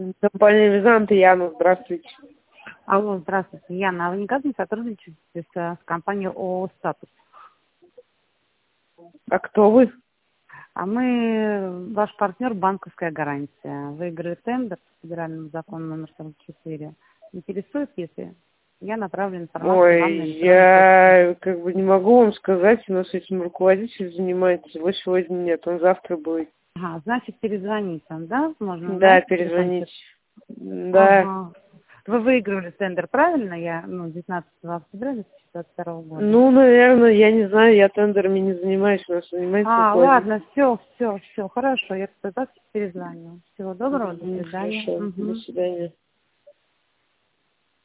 Компания «Визант», Яна, здравствуйте. Алло, здравствуйте, Яна. А вы никак не сотрудничаете с компанией ООО «Статус»? А кто вы? А мы, ваш партнер, банковская гарантия. Выиграли тендер по федеральному закону номер 44. Интересует, если я направлю информацию вам на Ой, электронную почту. я как бы не могу вам сказать, у нас этим руководитель занимается. Его сегодня нет, он завтра будет. Ага, значит, перезвонить вам, да? Можно, Да, да? перезвонить. Да. Ага. Вы выиграли тендер, правильно? 19 октября 2022 года. Ну, наверное, я не знаю, я тендерами не занимаюсь, у нас занимается руководитель. Ладно, все, хорошо, я тогда перезвоню. Всего доброго, до свидания. Хорошо, до свидания.